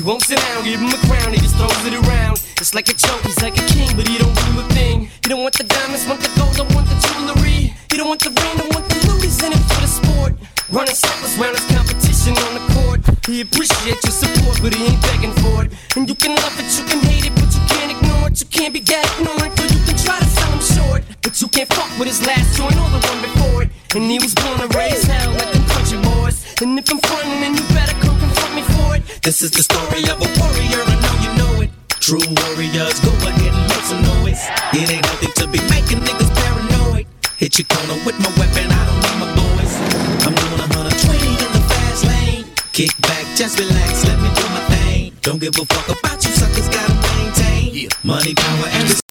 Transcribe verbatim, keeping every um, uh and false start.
won't sit down, give him a crown, he just throws it around. It's like a joke, he's like a king, but he don't do a thing. He don't want the diamonds, want the gold, don't want the jewelry. He don't want the ring, don't want the loot, he's in it for the sport. Running circles round his competition on the court. He appreciates your support, but he ain't begging for it. And you can love it, you can hate it, but you can't ignore it. You can't be that ignorant, or you can try to sell him short. But you can't fuck with his last joint or the one before it. And he was born and raised hell like them country boys. And if I'm frontin', then you better come confront me for it. This is the story of a warrior, I know you know it. True warriors, go ahead and make some noise. It ain't healthy to be making niggas paranoid. Hit your corner with my weapon, I don't need my boys. I'm doing one hundred twenty in the fast lane. Kick back, just relax, let me do my thing. Don't give a fuck about you suckers, gotta maintain. Yeah. Money, power, and